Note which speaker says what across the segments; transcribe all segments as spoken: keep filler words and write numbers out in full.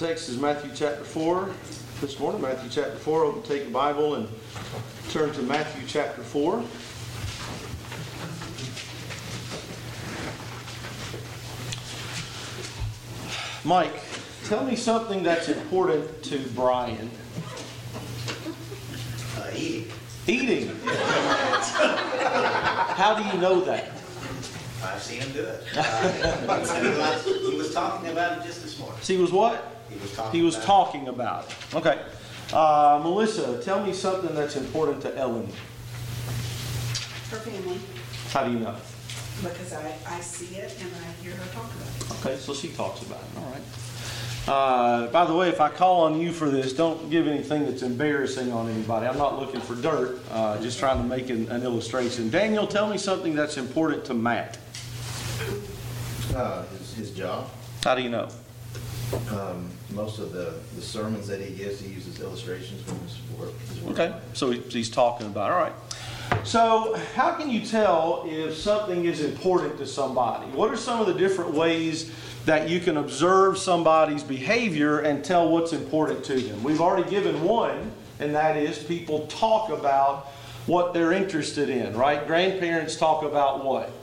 Speaker 1: text is Matthew chapter four. This morning, Matthew chapter four. Open, take the Bible and turn to Matthew chapter four. Mike, tell me something that's important to Brian.
Speaker 2: Uh, eating.
Speaker 1: Eating. How do you know that?
Speaker 2: I've seen him do it. Uh, he, was, he was talking about it just this morning.
Speaker 1: See, he was what?
Speaker 2: He was talking.
Speaker 1: He was
Speaker 2: about
Speaker 1: talking about it. Okay. Uh, Melissa, tell me something that's important to Ellen.
Speaker 3: Her family,
Speaker 1: How do you know?
Speaker 3: because I, I see it and I hear her talk about it.
Speaker 1: Okay, so she talks about it. All right. Uh, by the way, if I call on you for this, don't give anything that's embarrassing on anybody. I'm not looking for dirt, uh, just trying to make an, an illustration. Daniel, tell me something that's important to Matt.
Speaker 4: Uh, his, his job.
Speaker 1: How do you know?
Speaker 4: Um, most of the, the sermons that he gives, he uses illustrations from his work. His work.
Speaker 1: Okay, so he, he's talking about it. All right. So how can you tell if something is important to somebody? What are some of the different ways that you can observe somebody's behavior and tell what's important to them? We've already given one, and that is people talk about what they're interested in, right? Grandparents talk about what?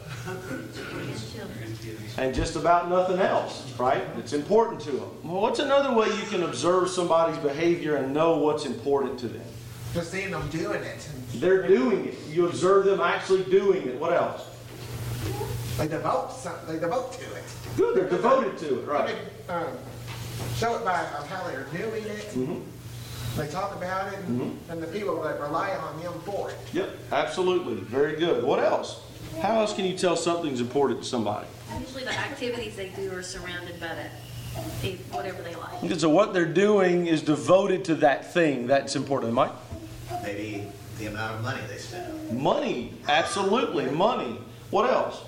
Speaker 1: And just about nothing else, right? It's important to them. Well, what's another way you can observe somebody's behavior and know what's important to them?
Speaker 5: Just seeing them doing it.
Speaker 1: They're doing it. You observe them actually doing it. What else?
Speaker 5: They devote some, they devote to it.
Speaker 1: Good, they're devoted to it,
Speaker 5: I
Speaker 1: right?
Speaker 5: mean, um, show it by of how they're doing it.
Speaker 1: Mm-hmm.
Speaker 5: They talk about it, and,
Speaker 1: Mhm.
Speaker 5: and the people that rely on them for it.
Speaker 1: Yep, absolutely. Very good. What else? How else can you tell something's important to somebody?
Speaker 6: Usually the activities they do are surrounded by that, they- whatever they like.
Speaker 1: So what they're doing is devoted to that thing. That's important. Mike?
Speaker 2: maybe the amount of money they spend.
Speaker 1: Money. Absolutely. Money. What else?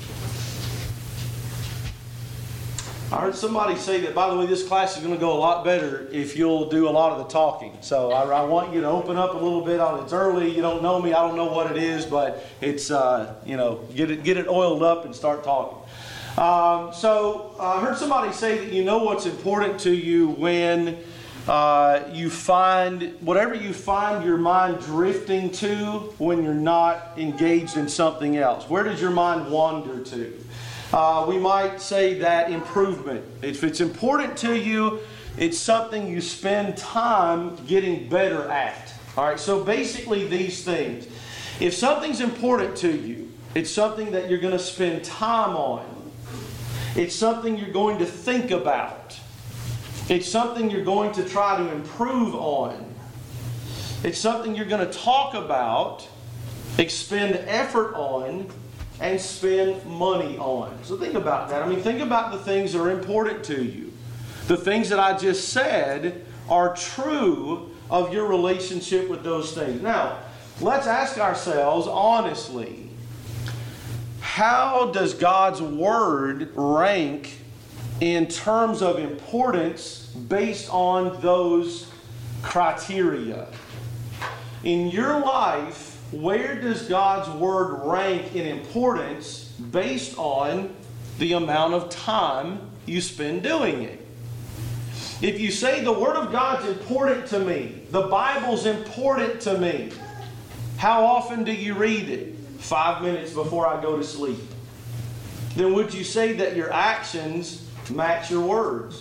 Speaker 1: I heard somebody say that, by the way, this class is going to go a lot better if you'll do a lot of the talking. So I, I want you to open up a little bit on it. It's early. You don't know me. I don't know what it is, but it's, uh, you know, get it, get it oiled up and start talking. Um, so I heard somebody say that you know what's important to you when uh, you find, whatever you find your mind drifting to when you're not engaged in something else. Where does your mind wander to? Uh, we might say that improvement. If it's important to you, it's something you spend time getting better at. All right, so basically these things. If something's important to you, it's something that you're going to spend time on. It's something you're going to think about. It's something you're going to try to improve on. It's something you're going to talk about, expend effort on, and spend money on. So think about that. I mean, think about the things that are important to you. The things that I just said are true of your relationship with those things. Now, let's ask ourselves honestly, how does God's Word rank in terms of importance based on those criteria? In your life, where does God's Word rank in importance based on the amount of time you spend doing it? If you say the Word of God's important to me, the Bible's important to me, how often do you read it? Five minutes before I go to sleep. Then would you say that your actions match your words?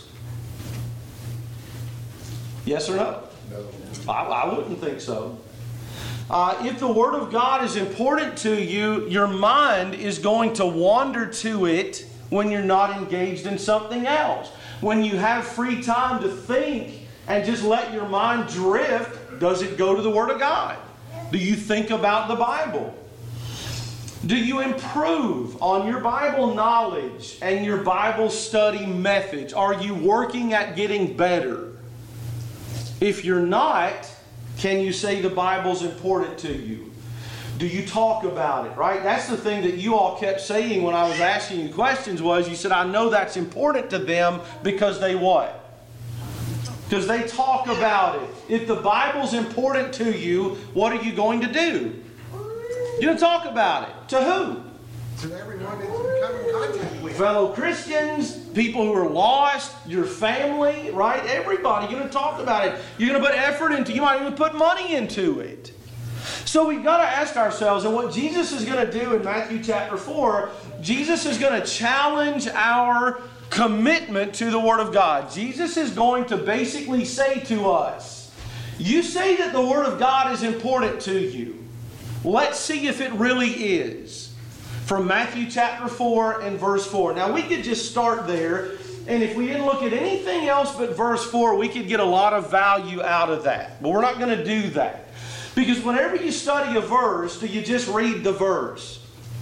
Speaker 1: Yes or no?
Speaker 4: No.
Speaker 1: I, I wouldn't think so. Uh, if the Word of God is important to you, your mind is going to wander to it when you're not engaged in something else. When you have free time to think and just let your mind drift, does it go to the Word of God? Do you think about the Bible? Do you improve on your Bible knowledge and your Bible study methods? Are you working at getting better? If you're not, can you say the Bible's important to you? Do you talk about it, right? That's the thing that you all kept saying when I was asking you questions was, you said, I know that's important to them because they what? Because they talk about it. If the Bible's important to you, what are you going to do? You're going to talk about it. To who?
Speaker 5: To everyone that come in contact with.
Speaker 1: Fellow Christians, people who are lost, your family, right? Everybody, you're going to talk about it. You're going to put effort into it. You might even put money into it. So we've got to ask ourselves, and what Jesus is going to do in Matthew chapter four, Jesus is going to challenge our commitment to the Word of God. Jesus is going to basically say to us, you say that the Word of God is important to you. Let's see if it really is. From Matthew chapter four and verse four. Now we could just start there, and if we didn't look at anything else but verse four, we could get a lot of value out of that. But we're not going to do that. Because whenever you study a verse, do you just read the verse?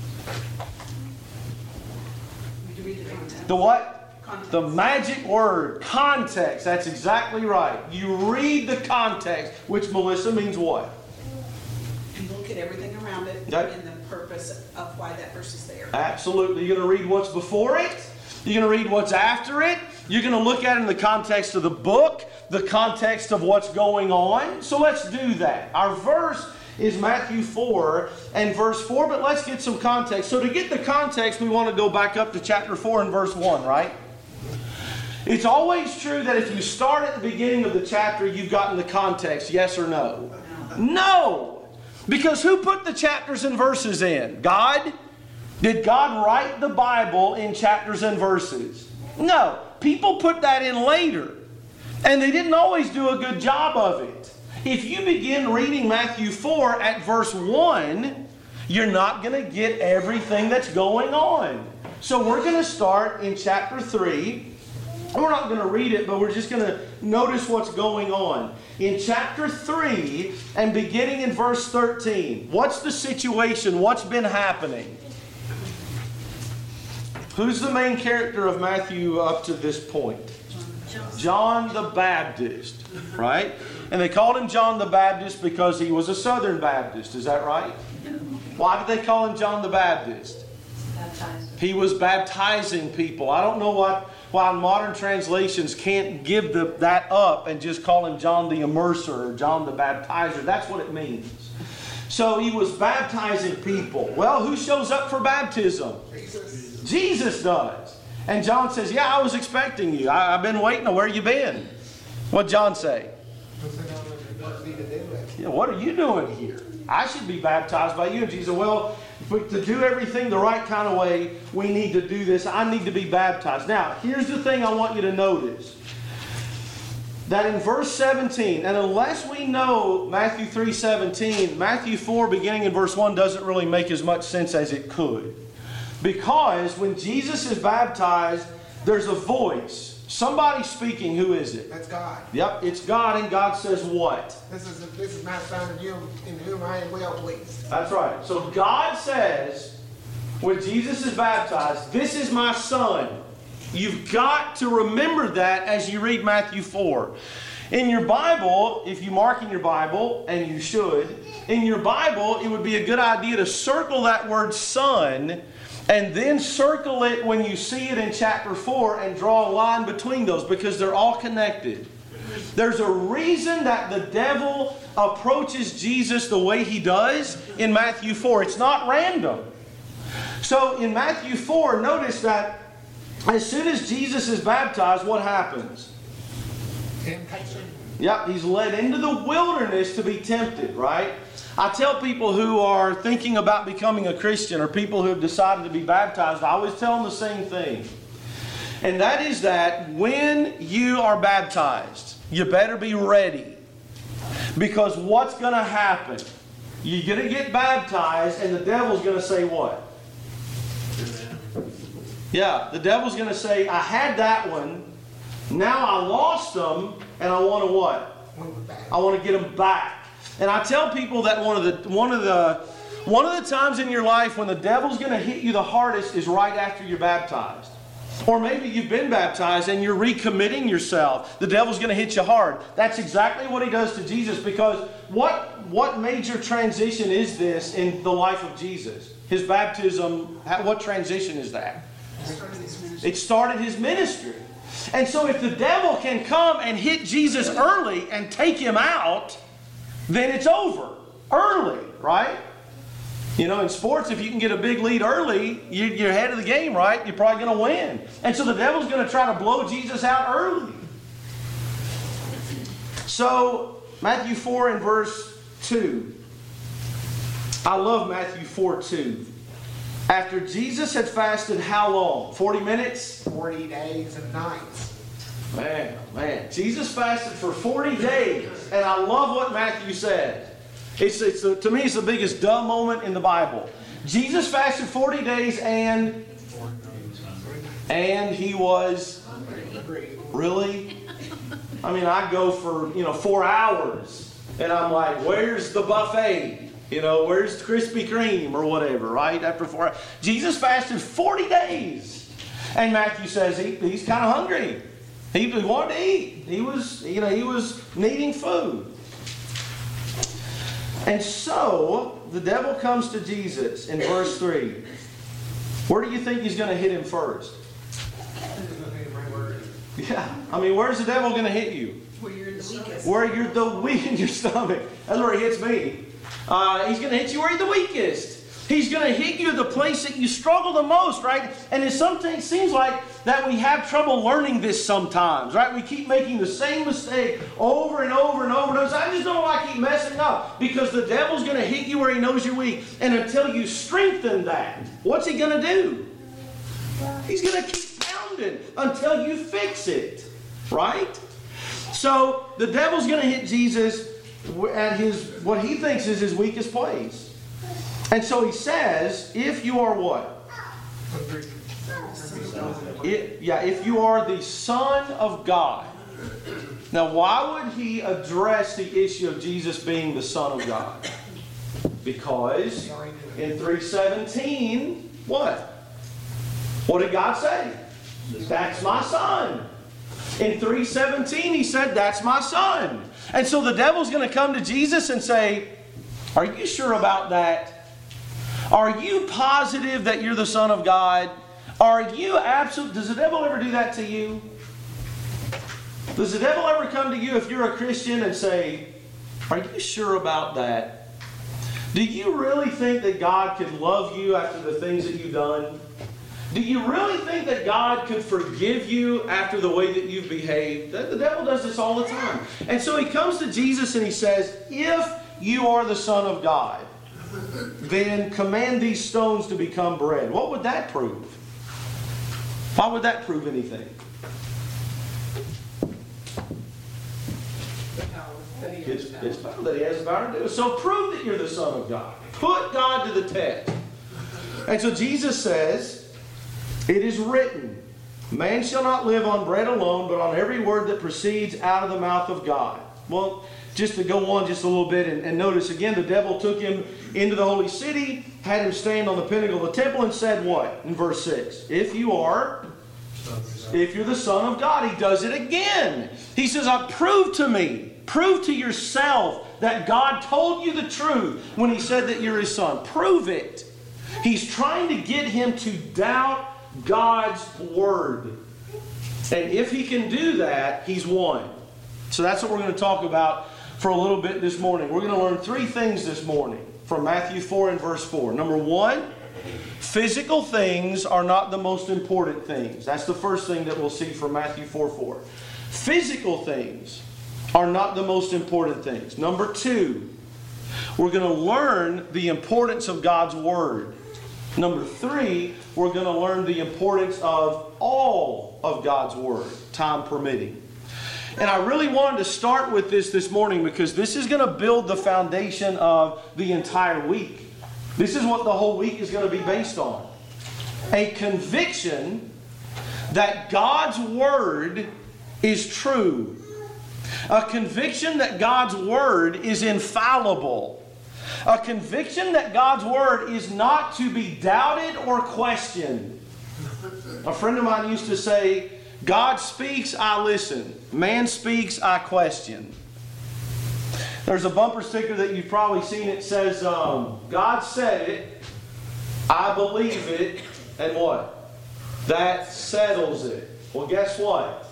Speaker 3: You read the context.
Speaker 1: The what?
Speaker 3: Context.
Speaker 1: The magic word, context. That's exactly right. You read the context, which, Melissa, means what?
Speaker 3: And look at everything around it
Speaker 1: Okay.
Speaker 3: and the purpose of why that verse is there.
Speaker 1: Absolutely. You're going to read what's before it. You're going to read what's after it. You're going to look at it in the context of the book, the context of what's going on. So let's do that. Our verse is Matthew four and verse four, but let's get some context. So to get the context, we want to go back up to chapter four and verse one, right? It's always true that if you start at the beginning of the chapter, you've gotten the context, yes or no? No! Because who put the chapters and verses in? God? Did God write the Bible in chapters and verses? No. People put that in later. And they didn't always do a good job of it. If you begin reading Matthew four at verse one, you're not going to get everything that's going on. So we're going to start in chapter three. We're not going to read it, but we're just going to notice what's going on. In chapter three, and beginning in verse thirteen, what's the situation? What's been happening? Who's the main character of Matthew up to this point? John the Baptist, right? And they called him John the Baptist because he was a Southern Baptist. Is that right? Why did they call him John the Baptist? He was baptizing people. I don't know what, why modern translations can't give the, that up and just call him John the Immerser or John the Baptizer. That's what it means. So he was baptizing people. Well, who shows up for baptism?
Speaker 5: Jesus.
Speaker 1: Jesus does. And John says, yeah, I was expecting you. I, I've been waiting. Where you been? What'd John say? Yeah, what are you doing here? I should be baptized by you. And Jesus said, well, but to do everything the right kind of way, we need to do this. I need to be baptized. Now, here's the thing I want you to notice. That in verse seventeen, and unless we know Matthew three seventeen, Matthew four beginning in verse one doesn't really make as much sense as it could. Because when Jesus is baptized, there's a voice. Somebody speaking. Who is it?
Speaker 5: That's God.
Speaker 1: Yep, it's God, and God says what?
Speaker 5: This is this is my son in whom in whom I am well pleased.
Speaker 1: That's right. So God says, when Jesus is baptized, this is my son. You've got to remember that as you read Matthew four. In your Bible, if you mark in your Bible, and you should, in your Bible, it would be a good idea to circle that word son, and then circle it when you see it in chapter four and draw a line between those, because they're all connected. There's a reason that the devil approaches Jesus the way he does in Matthew four. It's not random. So in Matthew four, notice that as soon as Jesus is baptized, what happens?
Speaker 5: Temptation.
Speaker 1: Yep, he's led into the wilderness to be tempted, right? I tell people who are thinking about becoming a Christian, or people who have decided to be baptized, I always tell them the same thing. And that is that when you are baptized, you better be ready. Because what's going to happen? You're going to get baptized, and the devil's going to say what? Yeah, the devil's going to say, I had that one, now I lost them, and I want to what? I want to get them back. And I tell people that one of the one of the one of the times in your life when the devil's going to hit you the hardest is right after you're baptized. Or maybe you've been baptized and you're recommitting yourself. The devil's going to hit you hard. That's exactly what he does to Jesus, because what what major transition is this in the life of Jesus? His baptism, what transition is that? It started his ministry. And so if the devil can come and hit Jesus early and take him out, then it's over. Early, right? You know, in sports, if you can get a big lead early, you- you're ahead of the game, right? You're probably going to win. And so the devil's going to try to blow Jesus out early. So, Matthew four and verse two. I love Matthew four two. After Jesus had fasted how long? forty minutes?
Speaker 5: Forty days and nights.
Speaker 1: Man, man. Jesus fasted for forty days. And I love what Matthew said. It's, it's the, to me, it's the biggest duh moment in the Bible. Jesus fasted forty days and... And he was... Really? I mean, I go for, you know, four hours. And I'm like, where's the buffet? You know, where's Krispy Kreme or whatever, right? After four hours. Jesus fasted forty days. And Matthew says he, he's kind of hungry. He, he wanted to eat. He was, you know, he was needing food. And so, the devil comes to Jesus in verse three. Where do you think he's going to hit him first? Yeah. I mean, where's the devil going to hit you?
Speaker 3: Where you're the weakest.
Speaker 1: Where you're the weak in your stomach. That's where he hits me. Uh, he's going to hit you where you're the weakest. He's going to hit you the place that you struggle the most, right? And it sometimes seems like that we have trouble learning this sometimes, right? We keep making the same mistake over and over and over and over. So I just don't know why I keep messing up. Because the devil's going to hit you where he knows you're weak. And until you strengthen that, what's he going to do? He's going to keep pounding until you fix it, right? So the devil's going to hit Jesus at his what he thinks is his weakest place. And so he says, if you are what? It, yeah, if you are the Son of God. Now, why would he address the issue of Jesus being the Son of God? Because in three seventeen, what? What did God say? That's my Son. In three seventeen, he said, that's my Son. And so the devil's going to come to Jesus and say, are you sure about that? Are you positive that you're the Son of God? Are you absolute? Does the devil ever do that to you? Does the devil ever come to you if you're a Christian and say, are you sure about that? Do you really think that God could love you after the things that you've done? Do you really think that God could forgive you after the way that you've behaved? The devil does this all the time. And so he comes to Jesus and he says, if you are the Son of God, then command these stones to become bread. What would that prove? Why would that prove anything? It's, it's found that he has the power to do it. So prove that you're the Son of God. Put God to the test. And so Jesus says, it is written, man shall not live on bread alone, but on every word that proceeds out of the mouth of God. Well, just to go on just a little bit and, and notice again, the devil took him into the holy city, had him stand on the pinnacle of the temple and said what? In verse six, if you are, if you're the Son of God, he does it again. He says, I prove to me, prove to yourself that God told you the truth when he said that you're his son. Prove it. He's trying to get him to doubt God's word. And if he can do that, he's won. So that's what we're going to talk about for a little bit this morning. We're going to learn three things this morning from Matthew four and verse four. Number one, physical things are not the most important things. That's the first thing that we'll see from Matthew four four. Physical things are not the most important things. Number two, we're going to learn the importance of God's word. Number three, we're going to learn the importance of all of God's word, time permitting. And I really wanted to start with this this morning because this is going to build the foundation of the entire week. This is what the whole week is going to be based on. A conviction that God's word is true. A conviction that God's word is infallible. A conviction that God's word is not to be doubted or questioned. A friend of mine used to say, God speaks, I listen. Man speaks, I question. There's a bumper sticker that you've probably seen. It says, um, God said it, I believe it, and what? That settles it. Well, guess what?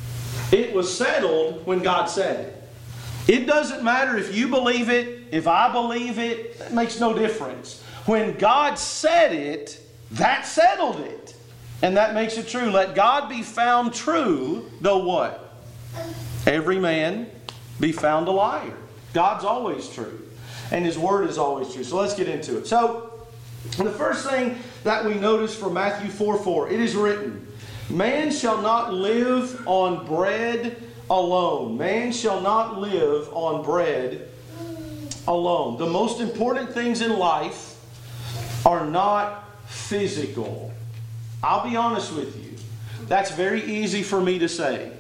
Speaker 1: It was settled when God said it. It doesn't matter if you believe it, if I believe it, it makes no difference. When God said it, that settled it. And that makes it true. Let God be found true, though what? Every man be found a liar. God's always true. And His Word is always true. So let's get into it. So, the first thing that we notice from Matthew four four, it is written, man shall not live on bread alone. Man shall not live on bread alone. The most important things in life are not physical. I'll be honest with you. That's very easy for me to say,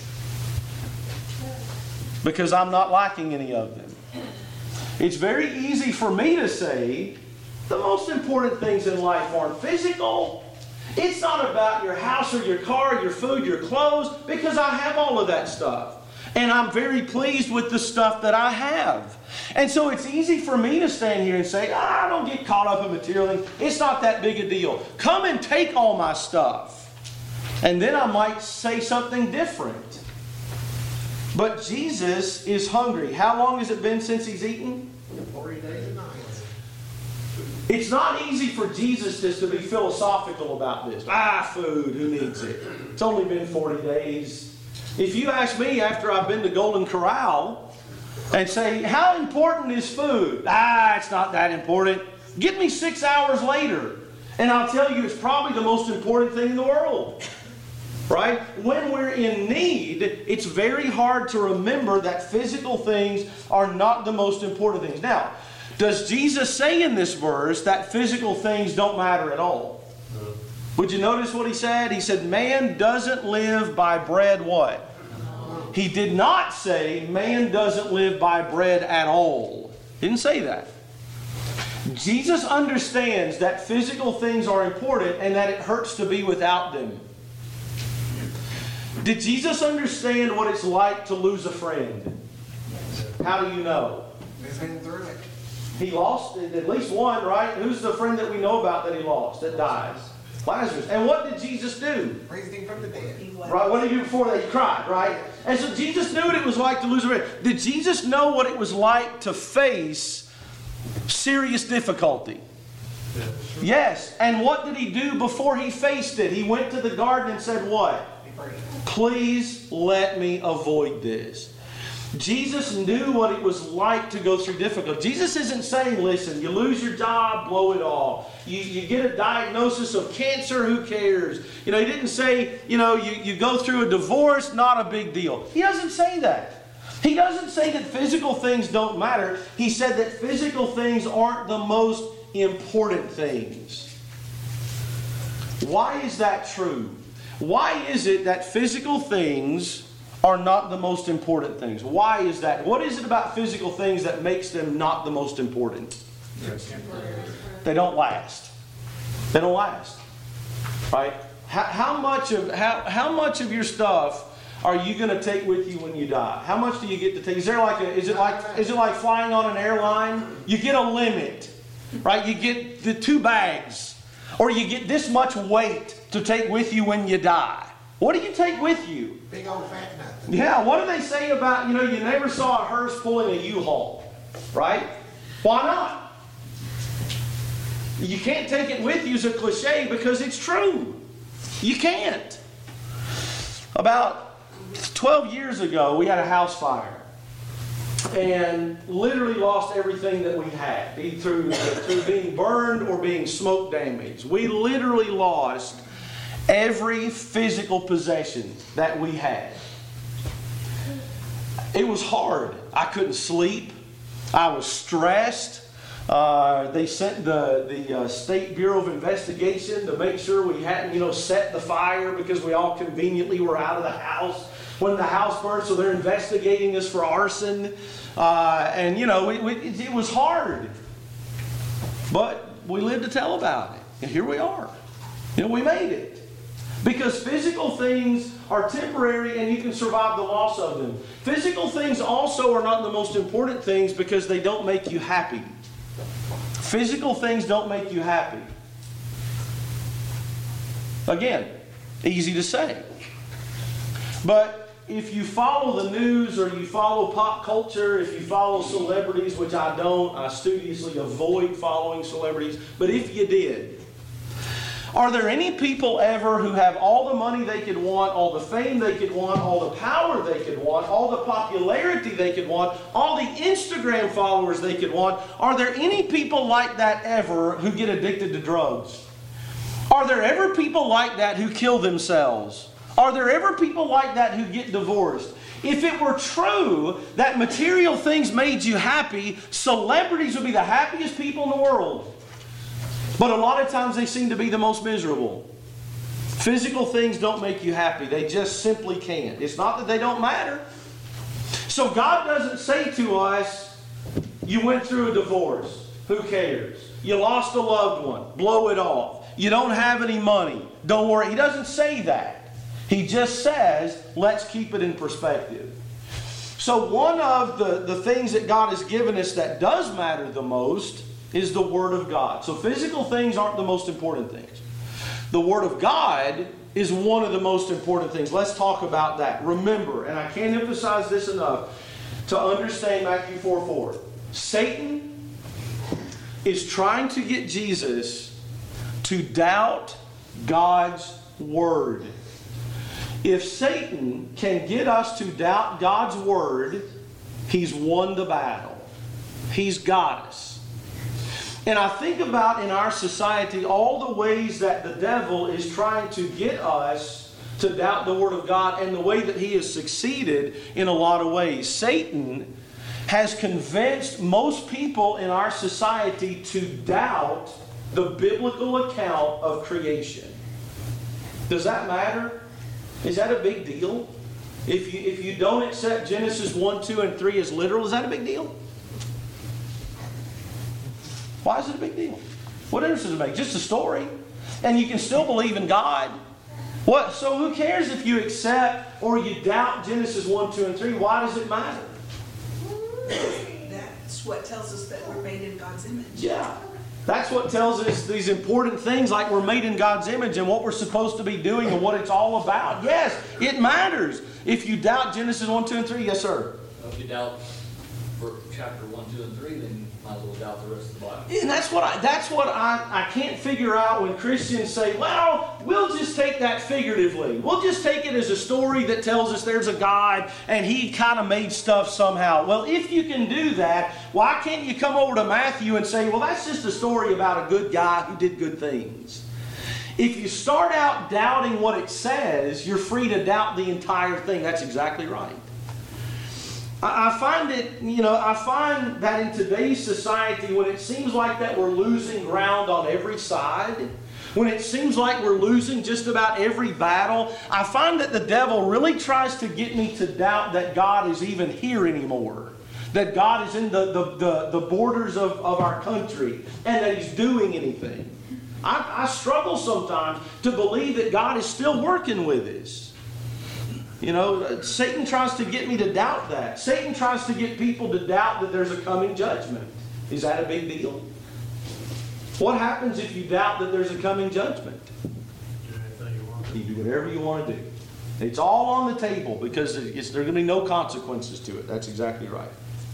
Speaker 1: because I'm not lacking any of them. It's very easy for me to say the most important things in life aren't physical. It's not about your house or your car, your food, your clothes, because I have all of that stuff. And I'm very pleased with the stuff that I have. And so it's easy for me to stand here and say, ah, I don't get caught up in material things. It's not that big a deal. Come and take all my stuff. And then I might say something different. But Jesus is hungry. How long has it been since He's eaten?
Speaker 5: Forty days and nights.
Speaker 1: It's not easy for Jesus just to be philosophical about this. Ah, food, who needs it? It's only been forty days. If you ask me after I've been to Golden Corral and say, how important is food? Ah, it's not that important. Get me six hours later and I'll tell you it's probably the most important thing in the world. Right? When we're in need, it's very hard to remember that physical things are not the most important things. Now, does Jesus say in this verse that physical things don't matter at all? No. Would you notice what He said? He said, man doesn't live by bread what? No. He did not say man doesn't live by bread at all. He didn't say that. Jesus understands that physical things are important and that it hurts to be without them. Did Jesus understand what it's like to lose a friend? How do you know?
Speaker 5: He's been through it.
Speaker 1: He lost at least one, right? Who's the friend that we know about that he lost, that died? Lazarus. And what did Jesus do?
Speaker 5: Raised him from the dead.
Speaker 1: Right, what did he do before that? He cried, right? And so Jesus knew what it was like to lose a friend. Did Jesus know what it was like to face serious difficulty? Yes. And what did He do before He faced it? He went to the garden and said what? Please let me avoid this. Jesus knew what it was like to go through difficulty. Jesus isn't saying, listen, you lose your job, blow it all. You, you get a diagnosis of cancer, who cares? You know, He didn't say, you know, you, you go through a divorce, not a big deal. He doesn't say that. He doesn't say that physical things don't matter. He said that physical things aren't the most important things. Why is that true? Why is it that physical things are not the most important things? Why is that? What is it about physical things that makes them not the most important? They don't last. They don't last. Right? How, how much of how, how much of your stuff are you going to take with you when you die? How much do you get to take? Is there like a, is it like is it like flying on an airline? You get a limit. Right? You get the two bags. Or you get this much weight to take with you when you die. What do you take with you?
Speaker 5: Big old fat nothing.
Speaker 1: Yeah, what do they say about, you know, you never saw a hearse pulling a U-Haul, right? Why not? You can't take it with you as a cliche because it's true. You can't. About twelve years ago, we had a house fire. And literally lost everything that we had, either through, through being burned or being smoke damaged. We literally lost every physical possession that we had. It was hard. I couldn't sleep. I was stressed. Uh, they sent the, the uh, State Bureau of Investigation to make sure we hadn't, you know, set the fire because we all conveniently were out of the house when the house burned, so they're investigating us for arson. Uh, and, you know, we, we, it was hard. But we lived to tell about it. And here we are. You know, we made it. Because physical things are temporary and you can survive the loss of them. Physical things also are not the most important things because they don't make you happy. Physical things don't make you happy. Again, easy to say. But if you follow the news or you follow pop culture, if you follow celebrities, which I don't, I studiously avoid following celebrities, but if you did, are there any people ever who have all the money they could want, all the fame they could want, all the power they could want, all the popularity they could want, all the Instagram followers they could want? Are there any people like that ever who get addicted to drugs? Are there ever people like that who kill themselves? Are there ever people like that who get divorced? If it were true that material things made you happy, celebrities would be the happiest people in the world. But a lot of times they seem to be the most miserable. Physical things don't make you happy. They just simply can't. It's not that they don't matter. So God doesn't say to us, you went through a divorce. Who cares? You lost a loved one. Blow it off. You don't have any money. Don't worry. He doesn't say that. He just says, let's keep it in perspective. So one of the, the things that God has given us that does matter the most is the Word of God. So physical things aren't the most important things. The Word of God is one of the most important things. Let's talk about that. Remember, and I can't emphasize this enough, to understand Matthew four four. Satan is trying to get Jesus to doubt God's Word. If Satan can get us to doubt God's Word, he's won the battle. He's got us. And I think about in our society all the ways that the devil is trying to get us to doubt the Word of God, and the way that he has succeeded in a lot of ways. Satan has convinced most people in our society to doubt the biblical account of creation. Does that matter? Is that a big deal? If you, if you don't accept Genesis one, two, and three as literal, is that a big deal? Why is it a big deal? What difference does it make? Just a story. And you can still believe in God. What? So who cares if you accept or you doubt Genesis one, two, and three? Why does it matter?
Speaker 3: That's what tells us that we're made in God's image.
Speaker 1: Yeah. That's what tells us these important things, like we're made in God's image and what we're supposed to be doing and what it's all about. Yes, it matters. If you doubt Genesis one, two, and three, yes, sir.
Speaker 7: If you doubt for chapter one, two, and three, then you might as well doubt the rest of the Bible.
Speaker 1: And that's what I that's what I, I can't figure out when Christians say, well, we'll just take that figuratively. We'll just take it as a story that tells us there's a God and he kind of made stuff somehow. Well, if you can do that, why can't you come over to Matthew and say, well, that's just a story about a good guy who did good things? If you start out doubting what it says, you're free to doubt the entire thing. That's exactly right. I find it, you know, I find that in today's society, when it seems like that we're losing ground on every side, when it seems like we're losing just about every battle, I find that the devil really tries to get me to doubt that God is even here anymore. That God is in the, the, the, the borders of, of our country and that he's doing anything. I, I struggle sometimes to believe that God is still working with us. You know, Satan tries to get me to doubt that. Satan tries to get people to doubt that there's a coming judgment. Is that a big deal? What happens if you doubt that there's a coming judgment? You do whatever you want to do. It's all on the table because it's, there are going to be no consequences to it. That's exactly right.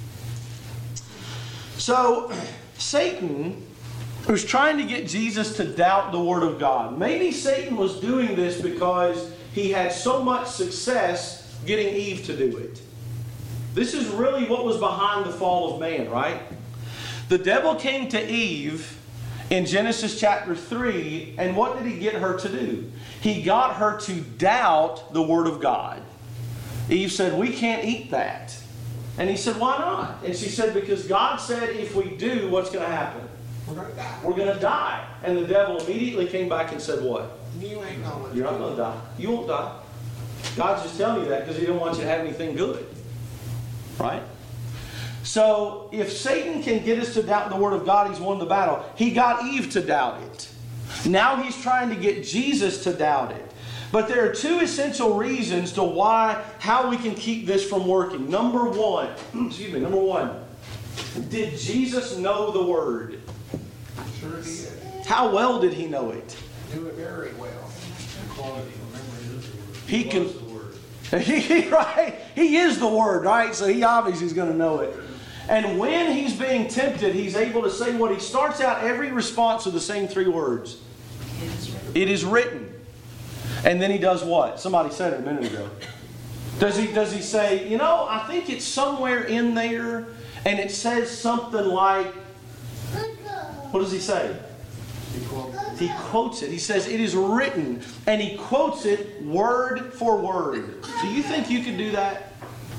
Speaker 1: So, Satan was trying to get Jesus to doubt the Word of God. Maybe Satan was doing this because he had so much success getting Eve to do it. This is really what was behind the fall of man, right? The devil came to Eve in Genesis chapter three, and what did he get her to do? He got her to doubt the Word of God. Eve said, we can't eat that. And he said, why not? And she said, because God said if we do, what's going to happen?
Speaker 5: We're going to die.
Speaker 1: We're going to die. And the devil immediately came back and said what?
Speaker 5: You ain't going to.
Speaker 1: You're not going to die. You won't die. God's just telling you that because he don't want you to have anything good. Right? So, if Satan can get us to doubt the Word of God, he's won the battle. He got Eve to doubt it. Now he's trying to get Jesus to doubt it. But there are two essential reasons to why, how we can keep this from working. Number one, excuse me, number one, did Jesus know the Word?
Speaker 5: Sure did.
Speaker 1: How well did he know it?
Speaker 5: Do it very well.
Speaker 7: Quality of memory is the word.
Speaker 1: He can,
Speaker 7: Was the word.
Speaker 1: He, right? He is the Word, right? So he obviously is going to know it. And when he's being tempted, he's able to say what? He starts out every response with the same three words. It is written. And then he does what? Somebody said it a minute ago. Does he, does he say, you know, I think it's somewhere in there, and it says something like, what does he say? He quotes it. He says, it is written. And he quotes it word for word. Do you think you could do that?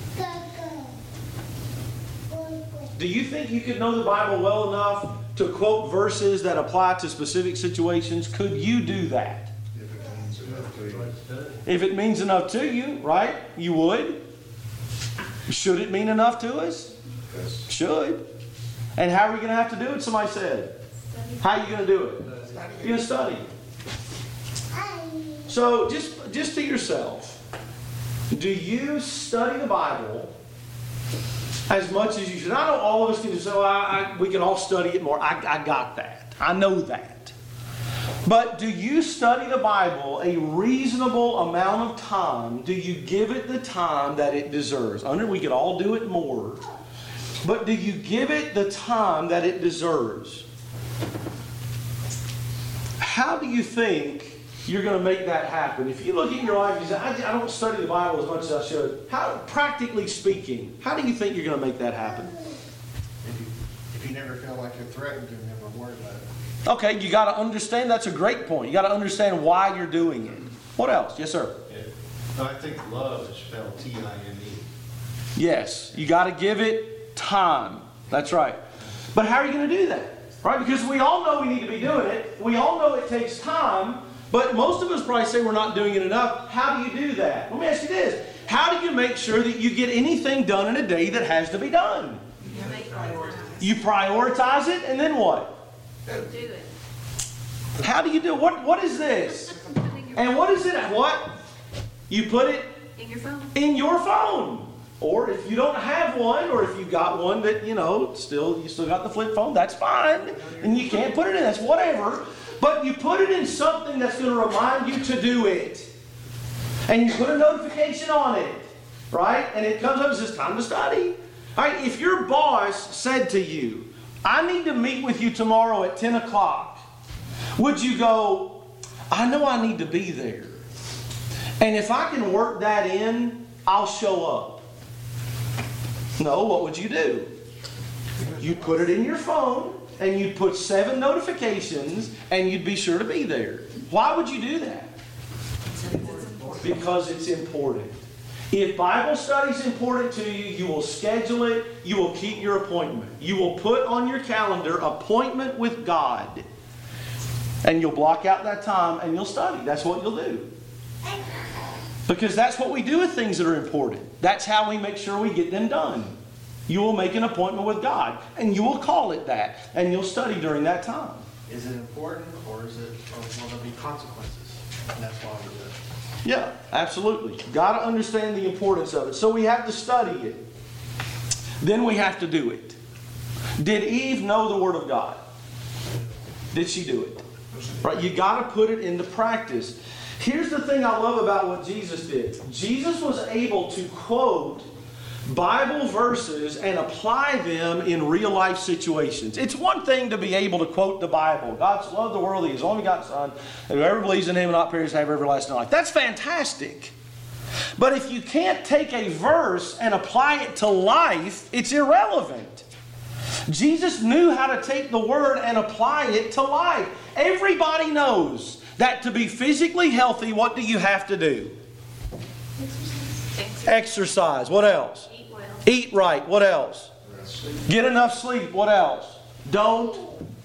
Speaker 1: Do you think you could know the Bible well enough to quote verses that apply to specific situations? Could you do that? If it means enough to you, right? You would. Should it mean enough to us? Should. And how are we going to have to do it? Somebody said. How are you going to do it? You're going to study. So just, just to yourself, do you study the Bible as much as you should? I know all of us can just say, well, I, I, we can all study it more. I, I got that. I know that. But do you study the Bible a reasonable amount of time? Do you give it the time that it deserves? Under, we could all do it more. But do you give it the time that it deserves? How do you think you're going to make that happen? If you look at your life and you say, I, I don't study the Bible as much as I should. How, practically speaking, how do you think you're going to make that happen?
Speaker 5: If you, if you never feel like you're threatened, you never worry about it.
Speaker 1: Okay, you got to understand. That's a great point. You got to understand why you're doing it. What else? Yes, sir.
Speaker 8: Yeah. I think love is spelled T I M E.
Speaker 1: Yes, you got to give it time. That's right. But how are you going to do that? Right? Because we all know we need to be doing it. We all know it takes time. But most of us probably say we're not doing it enough. How do you do that? Let me ask you this. How do you make sure that you get anything done in a day that has to be done? You prioritize it, and then what?
Speaker 6: Do it.
Speaker 1: How do you do it? What, what is this? And what is it? What? You put it
Speaker 6: In your phone.
Speaker 1: in your phone. Or if you don't have one, or if you got one that, you know, still you still got the flip phone, that's fine. And you can't put it in, that's whatever. But you put it in something that's going to remind you to do it. And you put a notification on it, right? And it comes up and says, time to study. All right, if your boss said to you, I need to meet with you tomorrow at ten o'clock, would you go, I know I need to be there. And if I can work that in, I'll show up. No, what would you do? You'd put it in your phone, and you'd put seven notifications, and you'd be sure to be there. Why would you do that? Because it's important. If Bible study is important to you, you will schedule it, you will keep your appointment. You will put on your calendar appointment with God. And you'll block out that time and you'll study. That's what you'll do. Because that's what we do with things that are important. That's how we make sure we get them done. You will make an appointment with God, and you will call it that, and you'll study during that time.
Speaker 9: Is it important, or is it, or will there be consequences? And that's why we do it.
Speaker 1: Yeah, absolutely. You've got to understand the importance of it. So we have to study it. Then we have to do it. Did Eve know the Word of God? Did she do it? Right? You got to put it into practice. Here's the thing I love about what Jesus did. Jesus was able to quote Bible verses and apply them in real life situations. It's one thing to be able to quote the Bible. God so loved the world, He has only begotten Son, and whoever believes in Him will not perish, have everlasting life. That's fantastic. But if you can't take a verse and apply it to life, it's irrelevant. Jesus knew how to take the Word and apply it to life. Everybody knows that to be physically healthy, what do you have to do?
Speaker 6: Exercise.
Speaker 1: Exercise. What else?
Speaker 6: Eat well.
Speaker 1: Eat right. What else? Get enough sleep. What else? Don't.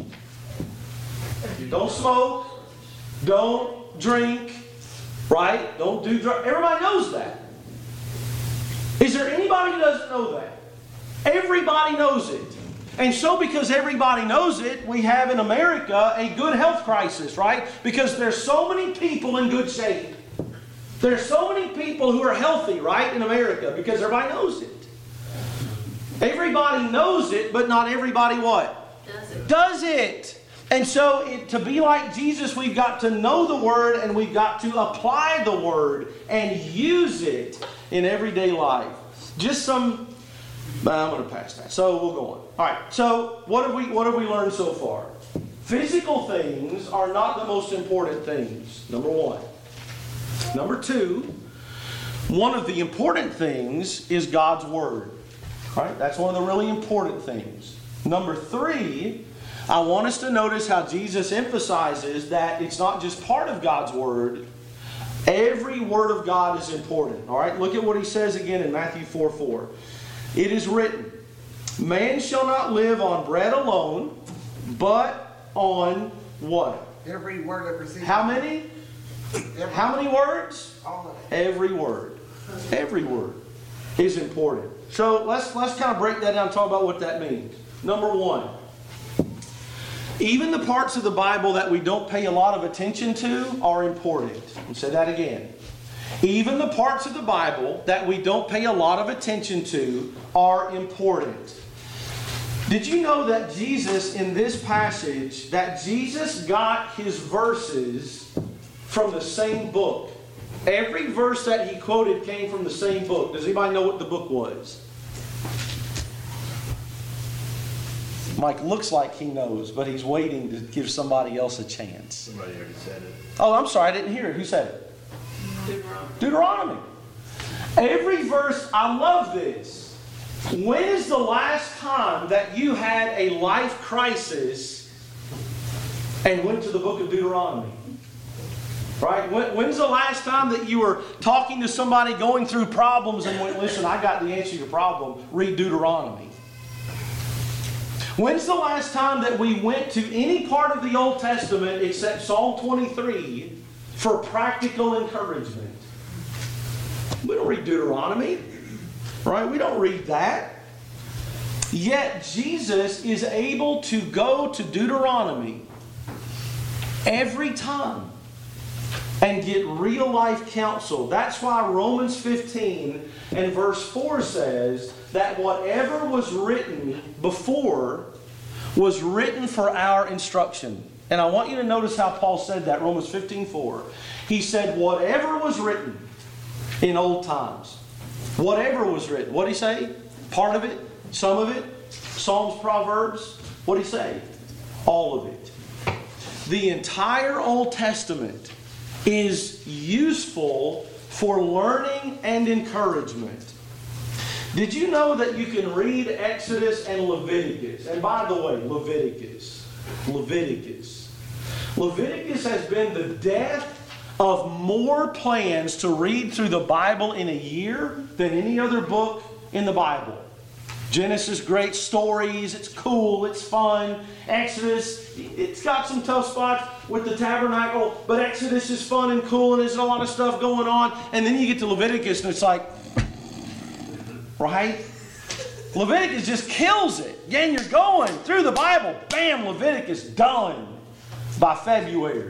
Speaker 1: Don't smoke. Don't drink. Right? Don't do drugs. Everybody knows that. Is there anybody who doesn't know that? Everybody knows it. And so because everybody knows it, we have in America a good health crisis, right? Because there's so many people in good shape. There's so many people who are healthy, right, in America, because everybody knows it. Everybody knows it, but not everybody what?
Speaker 6: Does it.
Speaker 1: Does it. And so it, to be like Jesus, we've got to know the Word and we've got to apply the Word and use it in everyday life. Just some, I'm going to pass that. So we'll go on. All right. So what have we what have we learned so far? Physical things are not the most important things. Number one. Number two, one of the important things is God's Word. All right? That's one of the really important things. Number three, I want us to notice how Jesus emphasizes that it's not just part of God's Word. Every Word of God is important. All right? Look at what He says again in Matthew four four. It is written, man shall not live on bread alone, but on what?
Speaker 3: Every word that proceeds.
Speaker 1: How many?
Speaker 3: Every,
Speaker 1: How many words?
Speaker 3: all of it.
Speaker 1: Every word. Every word is important. So let's let's kind of break that down and talk about what that means. Number one, even the parts of the Bible that we don't pay a lot of attention to are important. I'll say that again. Even the parts of the Bible that we don't pay a lot of attention to are important. Did you know that Jesus, in this passage, that Jesus got his verses from the same book? Every verse that he quoted came from the same book. Does anybody know what the book was? Mike looks like he knows, but he's waiting to give somebody else a chance.
Speaker 4: Somebody already said it.
Speaker 1: Oh, I'm sorry, I didn't hear it. Who said it?
Speaker 6: Deuteronomy.
Speaker 1: Deuteronomy. Every verse, I love this. When is the last time that you had a life crisis and went to the book of Deuteronomy? Right? When, when's the last time that you were talking to somebody going through problems and went, listen, I got the answer to your problem. Read Deuteronomy. When's the last time that we went to any part of the Old Testament except Psalm twenty-three for practical encouragement? We don't read Deuteronomy. Right? We don't read that. Yet Jesus is able to go to Deuteronomy every time and get real life counsel. That's why Romans fifteen and verse four says that whatever was written before was written for our instruction. And I want you to notice how Paul said that, Romans fifteen four. He said, whatever was written in old times. Whatever was written. What did he say? Part of it? Some of it? Psalms, Proverbs? What did he say? All of it. The entire Old Testament is useful for learning and encouragement. Did you know that you can read Exodus and Leviticus? And by the way, Leviticus. Leviticus. Leviticus has been the death of more plans to read through the Bible in a year than any other book in the Bible. Genesis, great stories, it's cool, it's fun. Exodus, it's got some tough spots with the tabernacle, but Exodus is fun and cool and there's a lot of stuff going on. And then you get to Leviticus and it's like, right? Leviticus just kills it. Again, you're going through the Bible, bam, Leviticus done by February.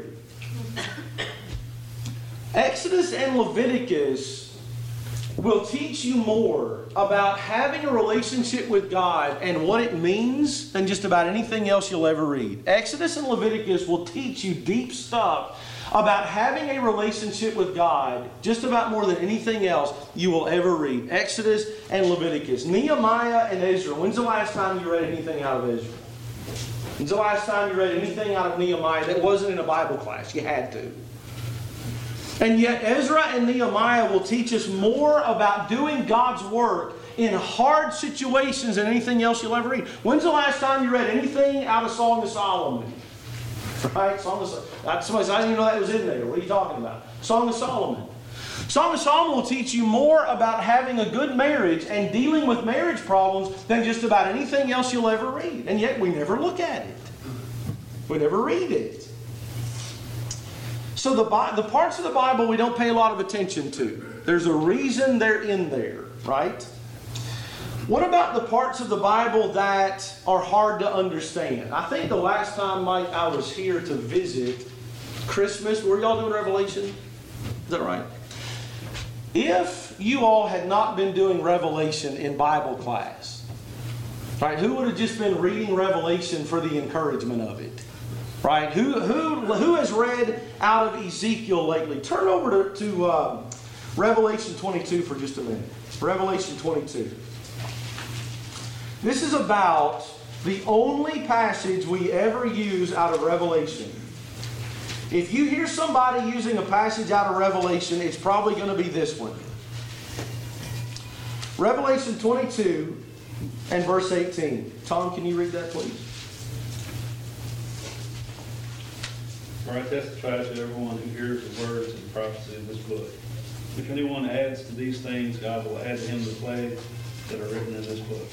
Speaker 1: Exodus and Leviticus will teach you more about having a relationship with God and what it means than just about anything else you'll ever read. Exodus and Leviticus will teach you deep stuff about having a relationship with God just about more than anything else you will ever read. Exodus and Leviticus. Nehemiah and Ezra. When's the last time you read anything out of Ezra? When's the last time you read anything out of Nehemiah that wasn't in a Bible class? You had to. And yet Ezra and Nehemiah will teach us more about doing God's work in hard situations than anything else you'll ever read. When's the last time you read anything out of Song of Solomon? Right? Song of Solomon. Somebody said, I didn't even know that was in there. What are you talking about? Song of Solomon. Song of Solomon will teach you more about having a good marriage and dealing with marriage problems than just about anything else you'll ever read. And yet we never look at it. We never read it. So the, the parts of the Bible we don't pay a lot of attention to. There's a reason they're in there, right? What about the parts of the Bible that are hard to understand? I think the last time Mike, I was here to visit Christmas, were y'all doing Revelation? Is that right? If you all had not been doing Revelation in Bible class, right, who would have just been reading Revelation for the encouragement of it? Right? Who, who, who has read out of Ezekiel lately? Turn over to, to uh, Revelation twenty-two for just a minute. Revelation twenty-two. This is about the only passage we ever use out of Revelation. If you hear somebody using a passage out of Revelation, it's probably going to be this one. Revelation twenty-two and verse eighteen. Tom, can you read that, please?
Speaker 10: For I testify to everyone who hears the words and prophecy of this book. If anyone adds to these things, God will add to him the plagues that are written in this book.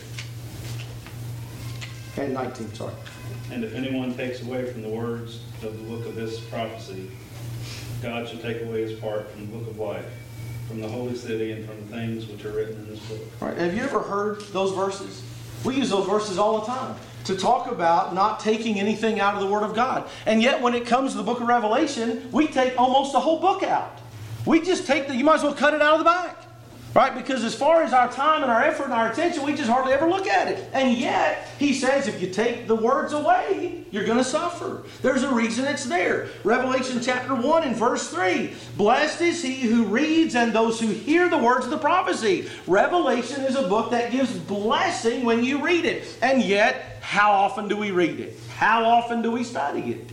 Speaker 1: And nineteen, sorry.
Speaker 10: And if anyone takes away from the words of the book of this prophecy, God shall take away his part from the book of life, from the holy city, and from the things which are written in this book.
Speaker 1: All right. Have you ever heard those verses? We use those verses all the time to talk about not taking anything out of the Word of God. And yet when it comes to the book of Revelation, we take almost the whole book out. We just take the, you might as well cut it out of the back. Right? Because as far as our time and our effort and our attention, we just hardly ever look at it. And yet, he says if you take the words away, you're going to suffer. There's a reason it's there. Revelation chapter one and verse three. Blessed is he who reads and those who hear the words of the prophecy. Revelation is a book that gives blessing when you read it. And yet, how often do we read it? How often do we study it?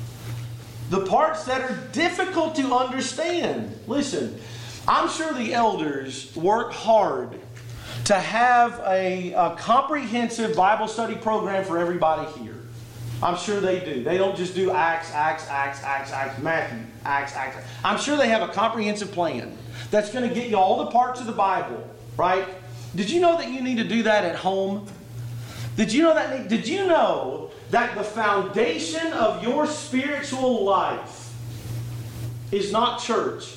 Speaker 1: The parts that are difficult to understand. Listen. I'm sure the elders work hard to have a, a comprehensive Bible study program for everybody here. I'm sure they do. They don't just do Acts, Acts, Acts, Acts, Acts, Matthew, Acts, Acts. I'm sure they have a comprehensive plan that's going to get you all the parts of the Bible, right? Did you know that you need to do that at home? Did you know that? Did you know that the foundation of your spiritual life is not church?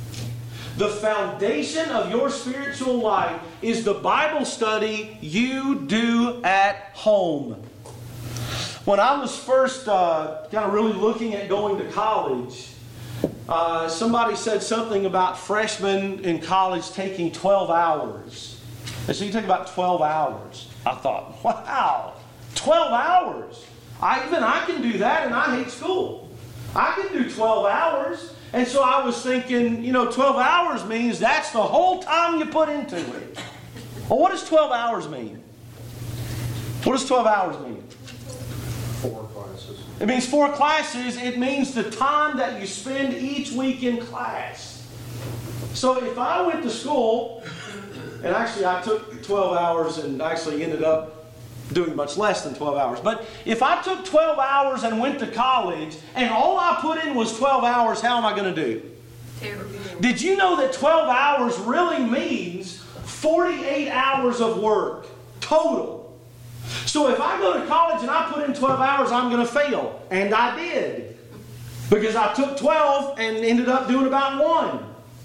Speaker 1: The foundation of your spiritual life is the Bible study you do at home. When I was first uh, kind of really looking at going to college, uh, somebody said something about freshmen in college taking twelve hours. They said you take about twelve hours. I thought, wow, twelve hours. I, even I can do that, and I hate school. I can do twelve hours. And so I was thinking, you know, twelve hours means that's the whole time you put into it. Well, what does twelve hours mean? What does twelve hours mean?
Speaker 5: Four classes.
Speaker 1: It means four classes. It means the time that you spend each week in class. So if I went to school, and actually I took twelve hours and actually ended up doing much less than twelve hours. But if I took twelve hours and went to college and all I put in was twelve hours, how am I going to do?
Speaker 6: Terrible.
Speaker 1: Did you know that twelve hours really means forty-eight hours of work total? So if I go to college and I put in twelve hours, I'm going to fail. And I did. Because I took twelve and ended up doing about one.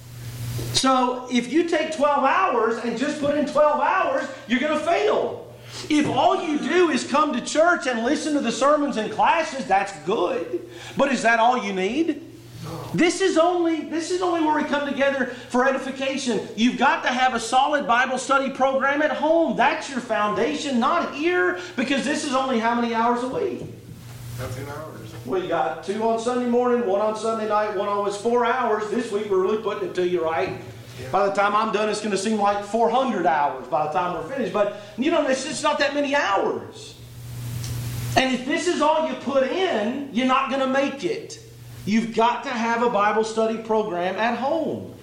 Speaker 1: So if you take twelve hours and just put in twelve hours, you're going to fail. If all you do is come to church and listen to the sermons and classes, that's good. But is that all you need? This is only, this is only where we come together for edification. You've got to have a solid Bible study program at home. That's your foundation, not here, because this is only how many hours a week?
Speaker 5: Nothing hours.
Speaker 1: Well, you got two on Sunday morning, one on Sunday night, one on, it's four hours. This week we're really putting it to you, right? By the time I'm done, it's going to seem like four hundred hours by the time we're finished. But, you know, it's just not that many hours. And if this is all you put in, you're not going to make it. You've got to have a Bible study program at home.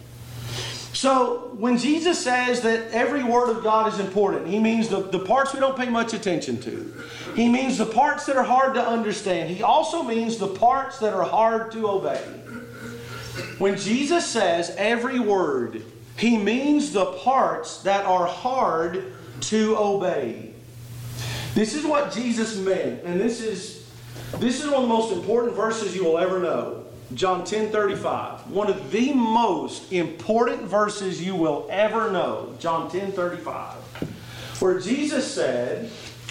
Speaker 1: So, when Jesus says that every word of God is important, He means the, the parts we don't pay much attention to. He means the parts that are hard to understand. He also means the parts that are hard to obey. When Jesus says every word, He means the parts that are hard to obey. This is what Jesus meant, and this is, this is one of the most important verses you will ever know. John ten thirty-five. One of the most important verses you will ever know. John ten thirty-five. Where Jesus said,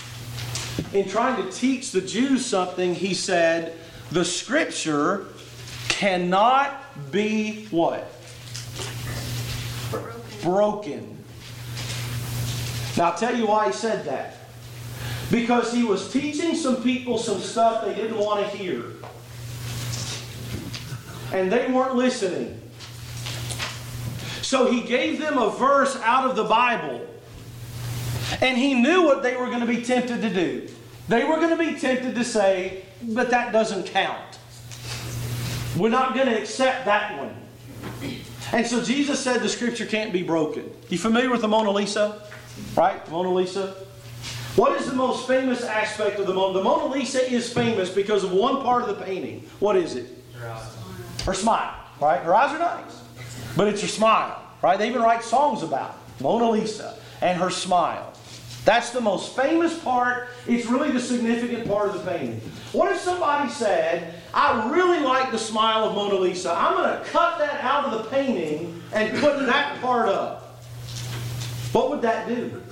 Speaker 1: in trying to teach the Jews something, He said, the Scripture cannot be what?
Speaker 6: Broken.
Speaker 1: Broken. Now I'll tell you why He said that. Because He was teaching some people some stuff they didn't want to hear. And they weren't listening. So he gave them a verse out of the Bible. And he knew what they were going to be tempted to do. They were going to be tempted to say, but that doesn't count. We're not going to accept that one. And so Jesus said the Scripture can't be broken. You familiar with the Mona Lisa? Right? Mona Lisa? What is the most famous aspect of the Mona? The Mona Lisa is famous because of one part of the painting. What is it?
Speaker 9: Her eyes.
Speaker 1: Her smile. Right? Her eyes are nice. But it's her smile. Right? They even write songs about it. Mona Lisa and her smile. That's the most famous part. It's really the significant part of the painting. What if somebody said, I really like the smile of Mona Lisa. I'm going to cut that out of the painting and put that part up. What would that do?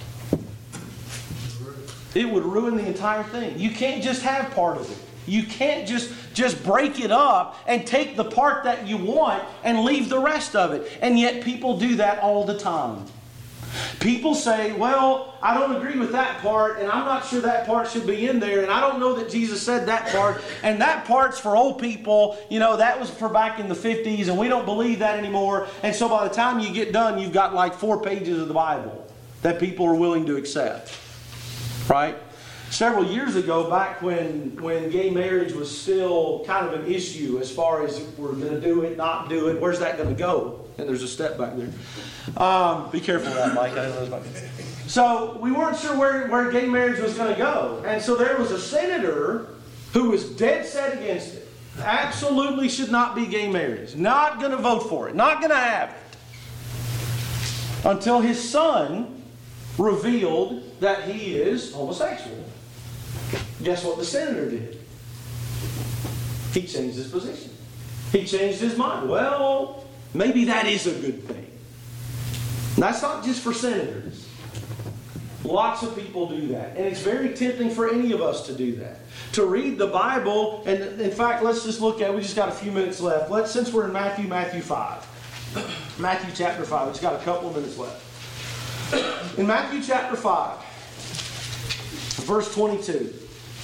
Speaker 1: It would ruin the entire thing. You can't just have part of it. You can't just, just break it up and take the part that you want and leave the rest of it. And yet people do that all the time. People say, well, I don't agree with that part, and I'm not sure that part should be in there, and I don't know that Jesus said that part, and that part's for old people. You know, that was for back in the fifties, and we don't believe that anymore. And so by the time you get done, you've got like four pages of the Bible that people are willing to accept. Right? Several years ago, back when, when gay marriage was still kind of an issue as far as if we're going to do it, not do it, where's that going to go? And there's a step back there. Um, be careful of that, Mike. I know about that. So we weren't sure where, where gay marriage was going to go. And so there was a senator who was dead set against it. Absolutely should not be gay marriage. Not going to vote for it. Not going to have it. Until his son revealed that he is homosexual. Guess what the senator did? He changed his position. He changed his mind. Well, maybe that is a good thing. And that's not just for senators. Lots of people do that. And it's very tempting for any of us to do that. To read the Bible, and in fact, let's just look at, we just got a few minutes left. Let's, since we're in Matthew, Matthew five. Matthew chapter five. We've just got a couple of minutes left. In Matthew chapter five, verse twenty-two.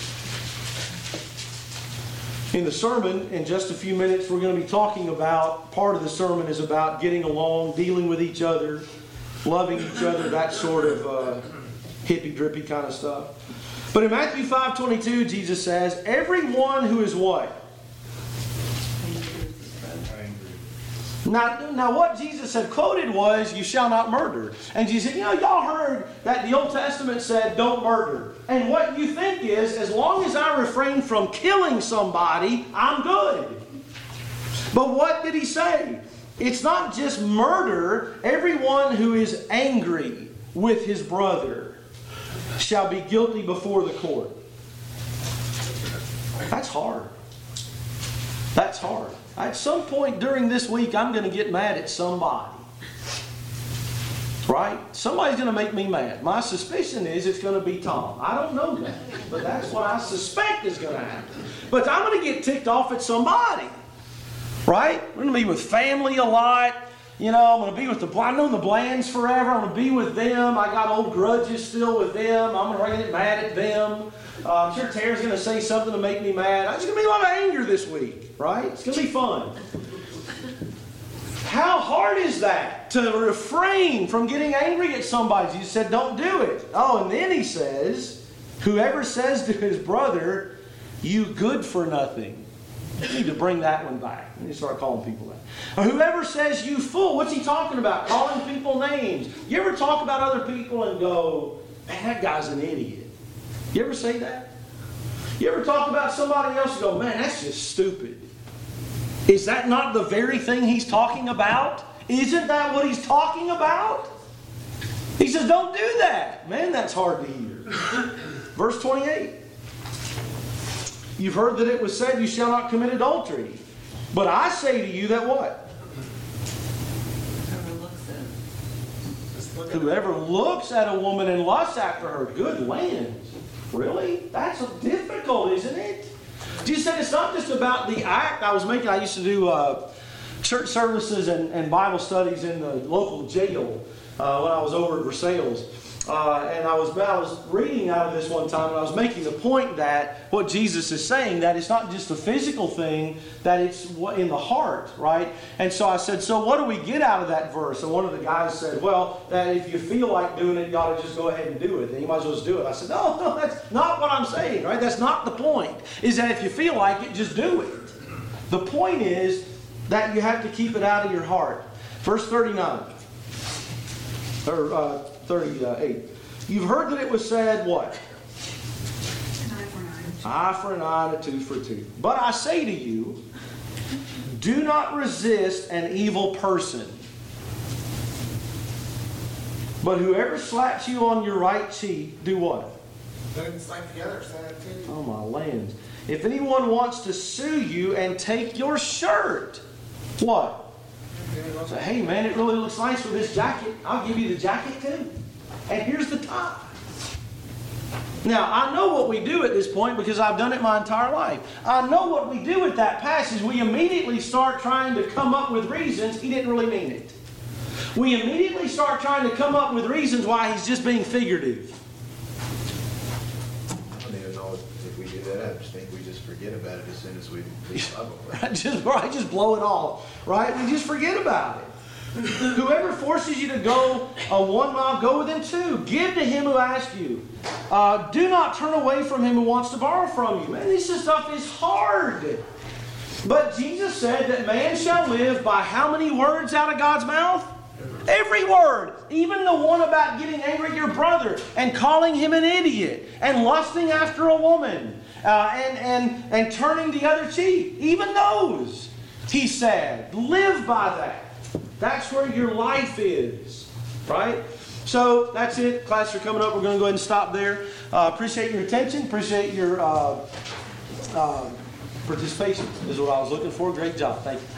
Speaker 1: In the sermon, in just a few minutes, we're going to be talking about, part of the sermon is about getting along, dealing with each other, loving each other, that sort of uh, hippy-drippy kind of stuff. But in Matthew five twenty-two, Jesus says, everyone who is what? Now, now what Jesus had quoted was, you shall not murder. And Jesus said, you know, y'all heard that the Old Testament said, don't murder. And what you think is, as long as I refrain from killing somebody, I'm good. But what did he say? It's not just murder. Everyone who is angry with his brother shall be guilty before the court. That's hard. That's hard. At some point during this week, I'm going to get mad at somebody. Right? Somebody's going to make me mad. My suspicion is it's going to be Tom. I don't know that. But that's what I suspect is going to happen. But I'm going to get ticked off at somebody. Right? We're going to be with family a lot. You know, I'm going to be with the, I've known the Blands forever. I'm going to be with them. I got old grudges still with them. I'm going to get mad at them. Uh, I'm sure Tara's going to say something to make me mad. There's going to be a lot of anger this week, right? It's going to be fun. How hard is that to refrain from getting angry at somebody? Jesus said, don't do it. Oh, and then he says, whoever says to his brother, you good for nothing. You need to bring that one back. You need to start calling people that. Or whoever says you fool, what's he talking about? Calling people names. You ever talk about other people and go, man, that guy's an idiot? You ever say that? You ever talk about somebody else and go, man, that's just stupid? Is that not the very thing he's talking about? Isn't that what he's talking about? He says, don't do that. Man, that's hard to hear. Verse twenty-eight. You've heard that it was said, you shall not commit adultery. But I say to you that what? Whoever looks at a woman and lusts after her, good land. Really? That's difficult, isn't it? Jesus said it's not just about the act. I was making, I used to do uh, church services and, and Bible studies in the local jail uh, when I was over at Versailles. Uh, and I was, I was reading out of this one time, and I was making the point that what Jesus is saying, that it's not just a physical thing, that it's in the heart, right? And so I said, so what do we get out of that verse? And one of the guys said, well, that if you feel like doing it, you ought to just go ahead and do it. And you might as well just do it. I said, no, no, that's not what I'm saying, right? That's not the point. Is that if you feel like it, just do it. The point is that you have to keep it out of your heart. Verse thirty-nine. Or uh, thirty-eight. You've heard that it was said, what?
Speaker 3: An eye for an eye.
Speaker 1: Eye for an eye and a tooth for a tooth. But I say to you, do not resist an evil person. But whoever slaps you on your right cheek, do what?
Speaker 5: Don't slap the other side too.
Speaker 1: Oh my lands. If anyone wants to sue you and take your shirt, what? Say, hey man, it really looks nice with this jacket. I'll give you the jacket too. And here's the tie. Now, I know what we do at this point because I've done it my entire life. I know what we do at that passage. We immediately start trying to come up with reasons he didn't really mean it. We immediately start trying to come up with reasons why he's just being figurative.
Speaker 4: I don't even know if we do that. I just think we just forget about it as soon as we leave Bible class.
Speaker 1: just, right, just blow it off, right? We just forget about it. Whoever forces you to go a one mile, go with him two. Give to him who asks you. Uh, do not turn away from him who wants to borrow from you. Man, this stuff is hard. But Jesus said that man shall live by how many words out of God's mouth? Every word. Even the one about getting angry at your brother and calling him an idiot and lusting after a woman uh, and, and, and turning the other cheek. Even those, he said. Live by that. That's where your life is, right? So that's it. Class are coming up. We're going to go ahead and stop there. Uh, appreciate your attention. Appreciate your uh, uh, participation is what I was looking for. Great job. Thank you.